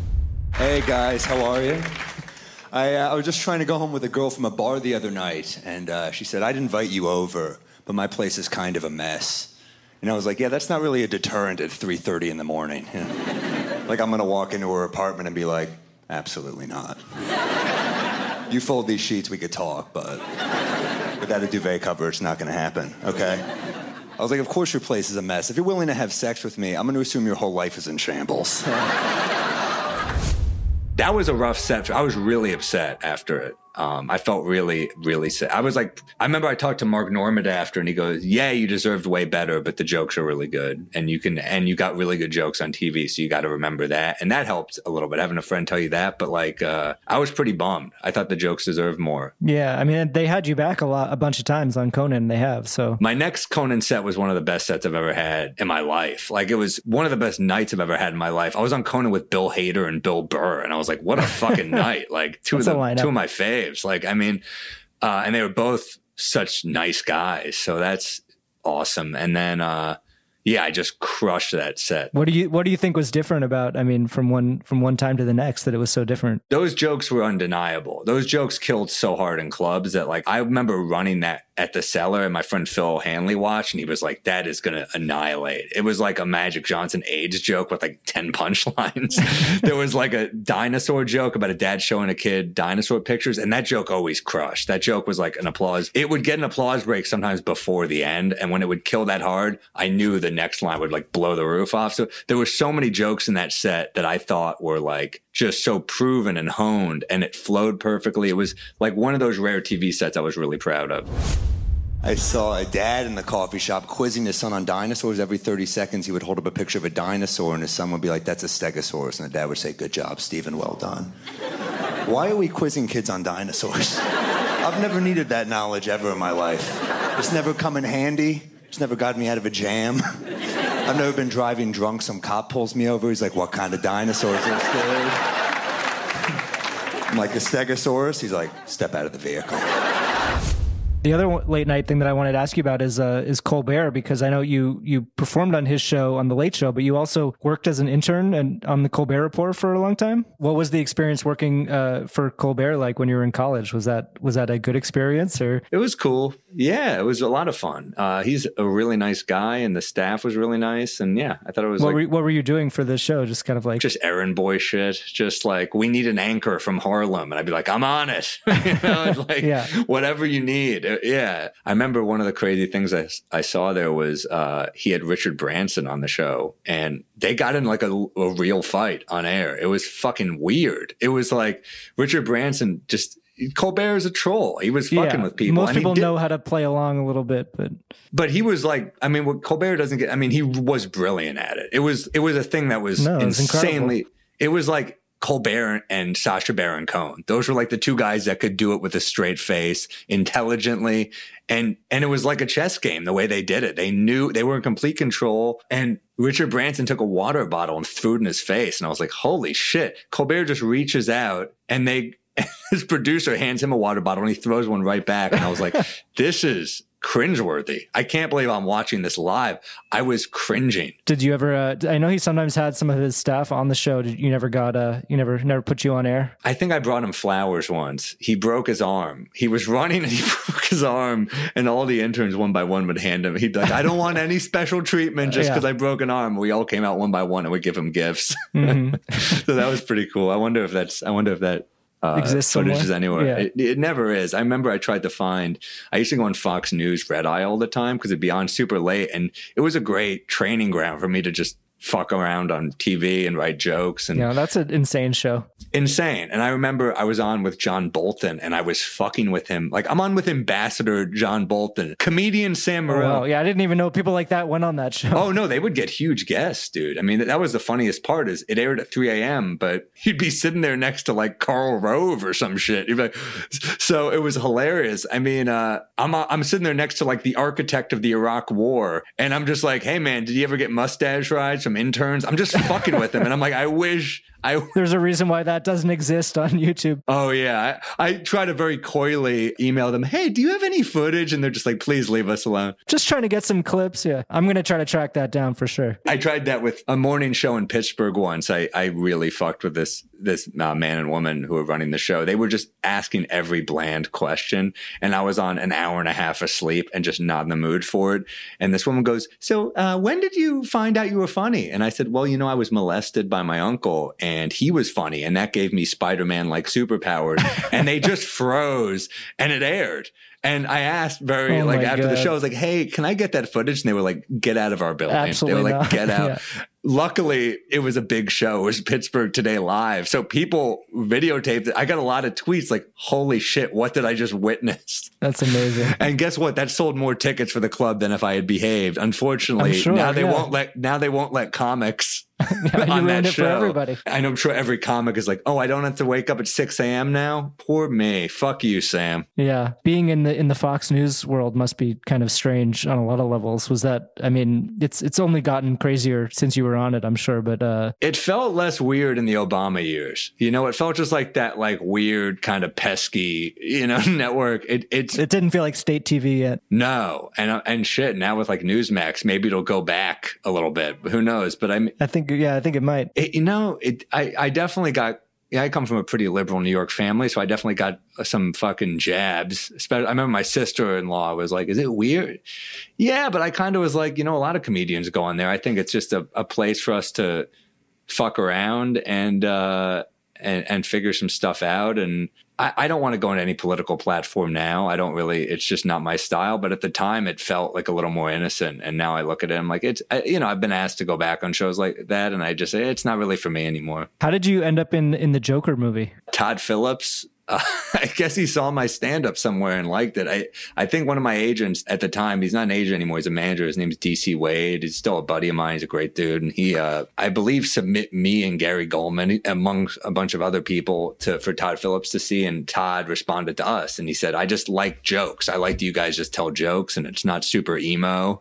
Hey guys, how are you? I, uh, I was just trying to go home with a girl from a bar the other night, and uh, she said, I'd invite you over, but my place is kind of a mess. And I was like, yeah, that's not really a deterrent at three thirty in the morning. You know? Like, I'm going to walk into her apartment and be like, absolutely not. You fold these sheets, we could talk, but without a duvet cover, it's not going to happen, okay? I was like, of course your place is a mess. If you're willing to have sex with me, I'm going to assume your whole life is in shambles. That was a rough set. I was really upset after it. Um, I felt really, really sad. I was like, I remember I talked to Mark Normand after and he goes, yeah, you deserved way better, but the jokes are really good. And you can, and you got really good jokes on T V. So you got to remember that. And that helped a little bit, having a friend tell you that. But like, uh, I was pretty bummed. I thought the jokes deserved more. Yeah. I mean, they had you back a lot, a bunch of times on Conan. They have, so. My next Conan set was one of the best sets I've ever had in my life. Like it was one of the best nights I've ever had in my life. I was on Conan with Bill Hader and Bill Burr. And I was like, what a fucking night. Like two of the, two of my faves. Like, I mean, uh, and they were both such nice guys. So that's awesome. And then, uh, yeah, I just crushed that set. What do you What do you think was different about? I mean, from one from one time to the next, that it was so different. Those jokes were undeniable. Those jokes killed so hard in clubs that, like, I remember running that at the Cellar, and my friend Phil Hanley watched, and he was like, "That is going to annihilate." It was like a Magic Johnson AIDS joke with like ten punchlines. There was like a dinosaur joke about a dad showing a kid dinosaur pictures, and that joke always crushed. That joke was like an applause. It would get an applause break sometimes before the end, and when it would kill that hard, I knew the next line would like blow the roof off. So there were so many jokes in that set that I thought were like just so proven and honed, and it flowed perfectly. It was like one of those rare T V sets I was really proud of. I saw a dad in the coffee shop quizzing his son on dinosaurs. Every thirty seconds, he would hold up a picture of a dinosaur, and his son would be like, "That's a stegosaurus." And the dad would say, "Good job, Stephen, well done." Why are we quizzing kids on dinosaurs? I've never needed that knowledge ever in my life. It's never come in handy. It's never gotten me out of a jam. I've never been driving drunk. Some cop pulls me over. He's like, "What kind of dinosaurs are scared?" I'm like, "A stegosaurus?" He's like, "Step out of the vehicle." The other late night thing that I wanted to ask you about is uh, is Colbert, because I know you you performed on his show, on The Late Show, but you also worked as an intern and on the Colbert Report for a long time. What was the experience working uh, for Colbert like when you were in college? Was that was that a good experience? Or it was cool. Yeah, it was a lot of fun. Uh, he's a really nice guy, and the staff was really nice. And yeah, I thought it was what like... Were you, what were you doing for this show? Just kind of like... Just errand boy shit. Just like, we need an anchor from Harlem. And I'd be like, I'm on it. You know, it's like, yeah. Whatever you need. Yeah. I remember one of the crazy things I, I saw there was uh, he had Richard Branson on the show, and they got in like a, a real fight on air. It was fucking weird. It was like Richard Branson just... Colbert is a troll. He was fucking yeah, with people. Most people did, know how to play along a little bit, but but he was like, I mean, what Colbert doesn't get. I mean, he was brilliant at it. It was it was a thing that was no, it was insanely. incredible. It was like Colbert and Sacha Baron Cohen. Those were like the two guys that could do it with a straight face, intelligently, and and it was like a chess game the way they did it. They knew they were in complete control. And Richard Branson took a water bottle and threw it in his face, and I was like, holy shit! Colbert just reaches out, and they. His producer hands him a water bottle and he throws one right back. And I was like, this is cringeworthy. I can't believe I'm watching this live. I was cringing. Did you ever, uh, I know he sometimes had some of his staff on the show. Did you never got, uh, you never, never put you on air? I think I brought him flowers once. He broke his arm. He was running and he broke his arm, and all the interns one by one would hand him. He'd be like, I don't want any special treatment just because yeah. I broke an arm. We all came out one by one and would give him gifts. Mm-hmm. So that was pretty cool. I wonder if that's, I wonder if that, Uh, exists footage somewhere? is anywhere. Yeah. It, it never is. I remember I tried to find, I used to go on Fox News Red Eye all the time because it'd be on super late, and it was a great training ground for me to just fuck around on T V and write jokes. And yeah, that's an insane show. Insane. And I remember I was on with John Bolton, and I was fucking with him. Like, I'm on with Ambassador John Bolton, comedian Sam Morril. Oh, wow. Yeah, I didn't even know people like that went on that show. Oh, no, they would get huge guests, dude. I mean, that was the funniest part is it aired at three a.m., but he'd be sitting there next to like Karl Rove or some shit. He'd be like, so it was hilarious. I mean, uh, I'm, I'm sitting there next to like the architect of the Iraq War, and I'm just like, hey, man, did you ever get mustache rides from interns? I'm just fucking with him. And I'm like, I wish... I, There's a reason why that doesn't exist on YouTube. Oh, yeah. I, I try to very coyly email them, hey, do you have any footage? And they're just like, please leave us alone. Just trying to get some clips. Yeah. I'm going to try to track that down for sure. I tried that with a morning show in Pittsburgh once. I, I really fucked with this this uh, man and woman who were running the show. They were just asking every bland question. And I was on an hour and a half of sleep and just not in the mood for it. And this woman goes, so uh, when did you find out you were funny? And I said, well, you know, I was molested by my uncle, and he was funny, and that gave me Spider-Man-like superpowers. And they just froze, and it aired. And I asked very, oh like, after God. the show, I was like, hey, can I get that footage? And they were like, get out of our building. Absolutely they were like, not. get out. Yeah. Luckily, it was a big show. It was Pittsburgh Today Live. So people videotaped it. I got a lot of tweets like, holy shit, what did I just witness? That's amazing. And guess what? That sold more tickets for the club than if I had behaved. Unfortunately, sure, now they yeah. won't let now they won't let comics yeah, you on ruined that it show. for everybody. And I'm sure every comic is like, oh, I don't have to wake up at six a.m. now? Poor me. Fuck you, Sam. Yeah. Being in the in the Fox News world must be kind of strange on a lot of levels. Was that, I mean, it's it's only gotten crazier since you were on it, I'm sure. But uh, it felt less weird in the Obama years. You know, it felt just like that, like weird kind of pesky, you know, network. It it's it didn't feel like state T V yet. No, and and shit. Now with like Newsmax, maybe it'll go back a little bit. Who knows? But I, I think, yeah, I think it might. It, you know, it. I I definitely got. Yeah, I come from a pretty liberal New York family, so I definitely got some fucking jabs. I remember my sister-in-law was like, is it weird? Yeah, but I kind of was like, you know, a lot of comedians go on there. I think it's just a, a place for us to fuck around and, uh, and and figure some stuff out. And I, I don't want to go on any political platform now. I don't really, it's just not my style. But at the time, it felt like a little more innocent. And now I look at it, I'm like, it's, I, you know, I've been asked to go back on shows like that. And I just say, it's not really for me anymore. How did you end up in, in the Joker movie? Todd Phillips. Uh, I guess he saw my stand-up somewhere and liked it. I, I think one of my agents at the time, he's not an agent anymore, he's a manager. His name's D C Wade. He's still a buddy of mine. He's a great dude. And he, uh, I believe, submit me and Gary Goldman among a bunch of other people to for Todd Phillips to see. And Todd responded to us and he said, I just like jokes. I like that you guys just tell jokes and it's not super emo.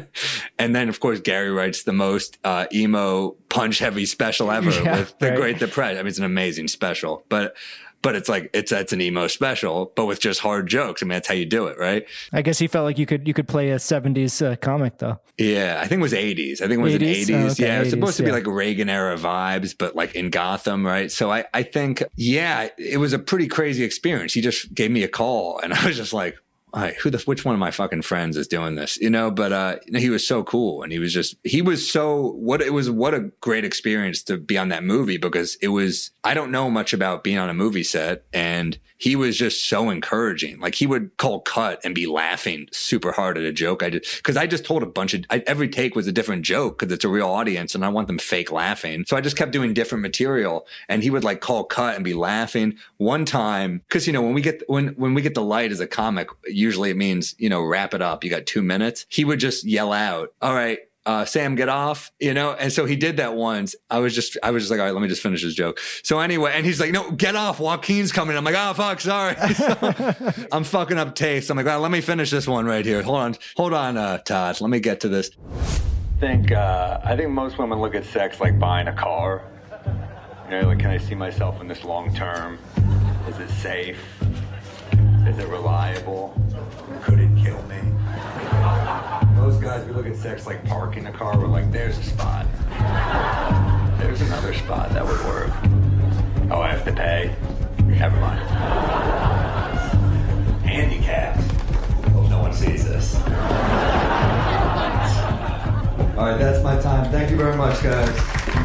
And then, of course, Gary writes the most uh, emo punch-heavy special ever yeah, with The right. Great Depression. I mean, it's an amazing special. But But it's like, it's, it's an emo special, but with just hard jokes. I mean, that's how you do it, right? I guess he felt like you could, you could play a seventies uh, comic though. Yeah. I think it was eighties. I think it was eighties. in eighties. Oh, okay. Yeah. It was supposed to be yeah. like Reagan era vibes, but like in Gotham. Right. So I, I think, yeah, it was a pretty crazy experience. He just gave me a call and I was just like, all right, who the, which one of my fucking friends is doing this? You know, but, uh, you know, he was so cool and he was just, he was so, what, it was, what a great experience to be on that movie because it was, I don't know much about being on a movie set and he was just so encouraging. Like he would call cut and be laughing super hard at a joke I did. Cause I just told a bunch of, I, every take was a different joke cause it's a real audience and I want them fake laughing. So I just kept doing different material and he would like call cut and be laughing one time. Cause you know, when we get, when, when we get the light as a comic, usually it means, you know, wrap it up. You got two minutes. He would just yell out, all right, uh, Sam, get off, you know? And so he did that once. I was just, I was just like, all right, let me just finish this joke. So anyway, and he's like, no, get off. Joaquin's coming. I'm like, oh, fuck, sorry. So I'm fucking up taste. I'm like, well, let me finish this one right here. Hold on. Hold on, uh, Todd. Let me get to this. I think, uh, I think most women look at sex like buying a car. You know, like, can I see myself in this long term? Is it safe? Is it reliable? Could it kill me? Most guys, we look at sex like parking a car. We're like, there's a spot. There's another spot that would work. Oh, I have to pay? Never mind. Handicap. Hope no one sees this. All right, that's my time. Thank you very much, guys.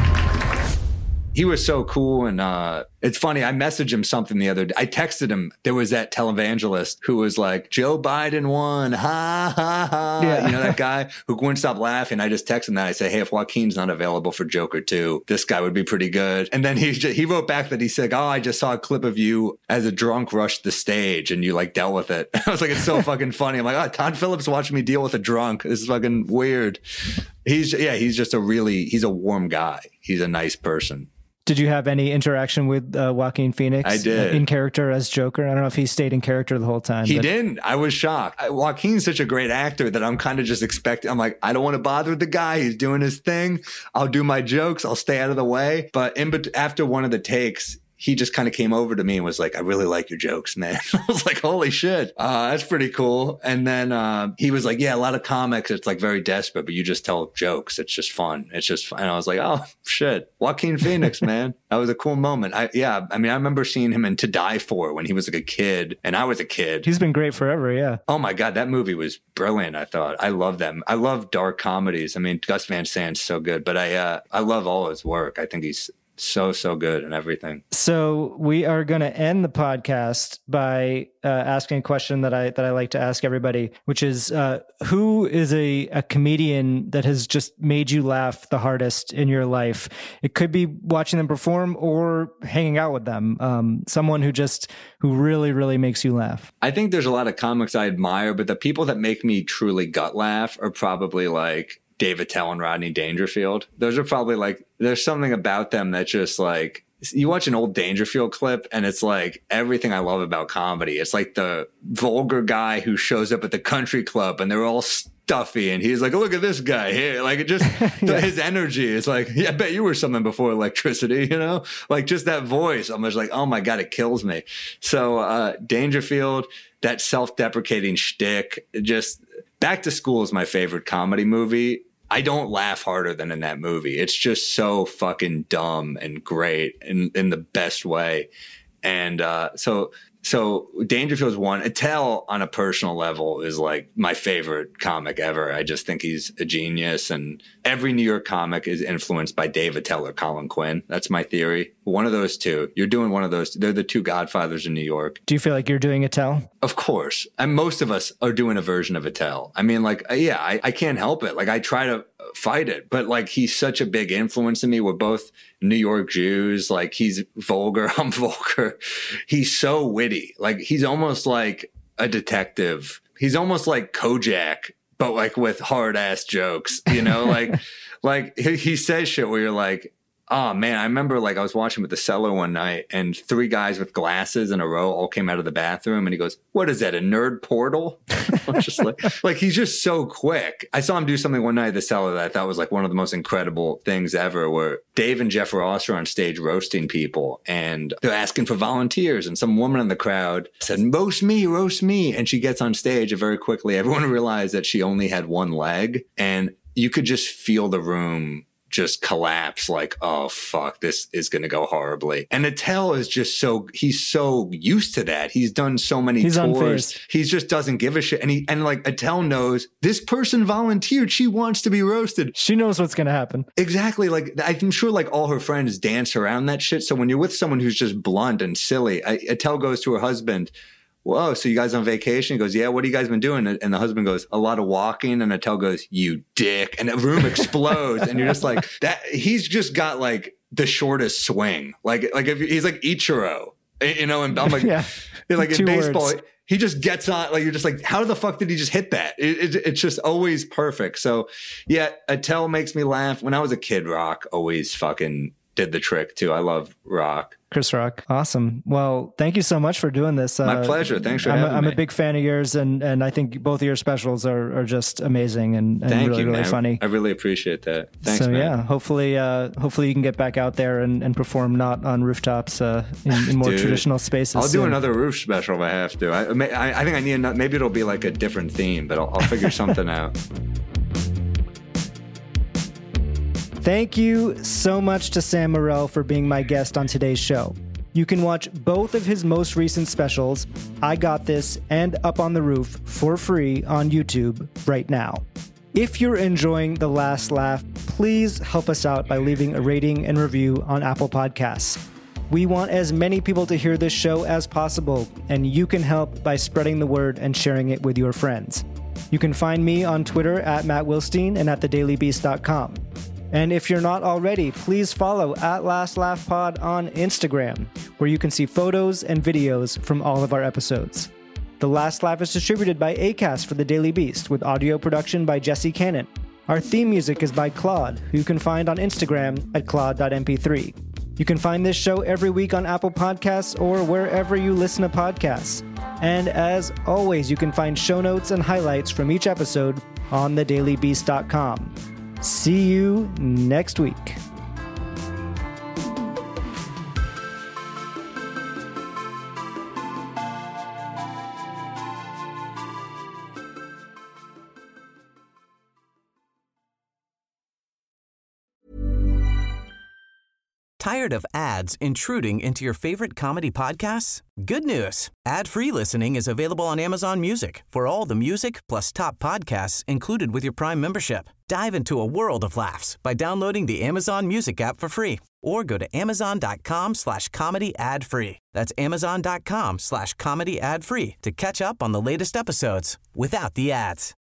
He was so cool. And uh, it's funny. I messaged him something the other day. I texted him. There was that televangelist who was like, Joe Biden won. Ha, ha, ha. Yeah. You know, that guy who wouldn't stop laughing. I just texted him that. I said, hey, if Joaquin's not available for Joker two, this guy would be pretty good. And then he just, he wrote back that he said, oh, I just saw a clip of you as a drunk rushed the stage and you like dealt with it. I was like, it's so fucking funny. I'm like, oh, Todd Phillips watching me deal with a drunk. This is fucking weird. He's, yeah, he's just a really, he's a warm guy. He's a nice person. Did you have any interaction with uh, Joaquin Phoenix? I did. Uh, in character as Joker? I don't know if he stayed in character the whole time. He but... didn't. I was shocked. I, Joaquin's such a great actor that I'm kind of just expecting. I'm like, I don't want to bother the guy. He's doing his thing. I'll do my jokes. I'll stay out of the way. But in bet- after one of the takes, he just kind of came over to me and was like, I really like your jokes, man. I was like, holy shit. Uh, that's pretty cool. And then uh, he was like, yeah, a lot of comics, it's like very desperate, but you just tell jokes. It's just fun. It's just fun. And I was like, oh, shit. Joaquin Phoenix, man. That was a cool moment. I, yeah. I mean, I remember seeing him in To Die For when he was like a kid and I was a kid. He's been great forever. Yeah. Oh my God. That movie was brilliant. I thought I love them. I love dark comedies. I mean, Gus Van Sant's so good, but I, uh, I love all his work. I think he's so, so good and everything. So we are going to end the podcast by uh, asking a question that I that I like to ask everybody, which is uh, who is a, a comedian that has just made you laugh the hardest in your life? It could be watching them perform or hanging out with them. Um, someone who just who really, really makes you laugh. I think there's a lot of comics I admire, but the people that make me truly gut laugh are probably like Dave Attell and Rodney Dangerfield. Those are probably like, there's something about them that just like, you watch an old Dangerfield clip and it's like everything I love about comedy. It's like the vulgar guy who shows up at the country club and they're all stuffy. And he's like, look at this guy here. Like, it just, yeah. his energy is like, yeah, I bet you were something before electricity, you know? Like, just that voice. I'm just like, oh my God, it kills me. So uh, Dangerfield, that self-deprecating shtick, just Back to School is my favorite comedy movie. I don't laugh harder than in that movie. It's just so fucking dumb and great in, in the best way. And uh, so so Dangerfield's one. Attell on a personal level is like my favorite comic ever. I just think he's a genius. And every New York comic is influenced by Dave Attell or Colin Quinn. That's my theory. One of those two. You're doing one of those. They're the two godfathers in New York. Do you feel like you're doing Attell? Of course. And most of us are doing a version of Attell. I mean, like, yeah, I, I can't help it. Like, I try to fight it, but like, he's such a big influence in me. We're both New York Jews. Like, he's vulgar. I'm vulgar. He's so witty. Like, he's almost like a detective. He's almost like Kojak, but like with hard ass jokes, you know, like, like he, he says shit where you're like, oh man, I remember like I was watching with The Cellar one night and three guys with glasses in a row all came out of the bathroom and he goes, what is that, a nerd portal? I was just like, like, he's just so quick. I saw him do something one night at The Cellar that I thought was like one of the most incredible things ever, where Dave and Jeff Ross are on stage roasting people and they're asking for volunteers. And some woman in the crowd said, roast me, roast me. And she gets on stage and very quickly everyone realized that she only had one leg. And you could just feel the room just collapse, like, oh fuck, this is going to go horribly. And Attell is just so, he's so used to that. He's done so many he's tours. Unfazed. He just doesn't give a shit. And he, and like Attell knows this person volunteered. She wants to be roasted. She knows what's going to happen. Exactly. Like, I'm sure like all her friends dance around that shit. So when you're with someone who's just blunt and silly, I, Attell goes to her husband, whoa, so you guys on vacation? He goes, yeah, what have you guys been doing? And the husband goes, a lot of walking. And Attell goes, you dick. And the room explodes. And you're just like, that. He's just got like the shortest swing. Like, like if he's like Ichiro, you know, and I'm like, yeah. like in Two baseball, words. He just gets on, like, you're just like, how the fuck did he just hit that? It, it, it's just always perfect. So yeah, Attell makes me laugh. When I was a kid, Rock always fucking did the trick too. I love Rock. Chris Rock. Awesome. Well, thank you so much for doing this. My uh, pleasure. Thanks for I'm having a, I'm me. a big fan of yours, and, and I think both of your specials are, are just amazing and, and Thank really, you, really man. funny. I really appreciate that. Thanks, so, man. yeah, hopefully uh, hopefully you can get back out there and, and perform not on rooftops uh, in, in more Dude, traditional spaces. I'll soon. do another roof special if I have to. I, I, I think I need another, maybe it'll be like a different theme, but I'll, I'll figure something out. Thank you so much to Sam Morril for being my guest on today's show. You can watch both of his most recent specials, I Got This and Up on the Roof, for free on YouTube right now. If you're enjoying The Last Laugh, please help us out by leaving a rating and review on Apple Podcasts. We want as many people to hear this show as possible, and you can help by spreading the word and sharing it with your friends. You can find me on Twitter at Matt Wilstein and at the daily beast dot com. And if you're not already, please follow at Last Laugh Pod on Instagram, where you can see photos and videos from all of our episodes. The Last Laugh is distributed by Acast for The Daily Beast, with audio production by Jesse Cannon. Our theme music is by Claude, who you can find on Instagram at claude dot m p three. You can find this show every week on Apple Podcasts or wherever you listen to podcasts. And as always, you can find show notes and highlights from each episode on the daily beast dot com. See you next week. Tired of ads intruding into your favorite comedy podcasts? Good news. Ad-free listening is available on Amazon Music for all the music plus top podcasts included with your Prime membership. Dive into a world of laughs by downloading the Amazon Music app for free or go to amazon.com slash comedy ad free. That's amazon.com slash comedy ad free to catch up on the latest episodes without the ads.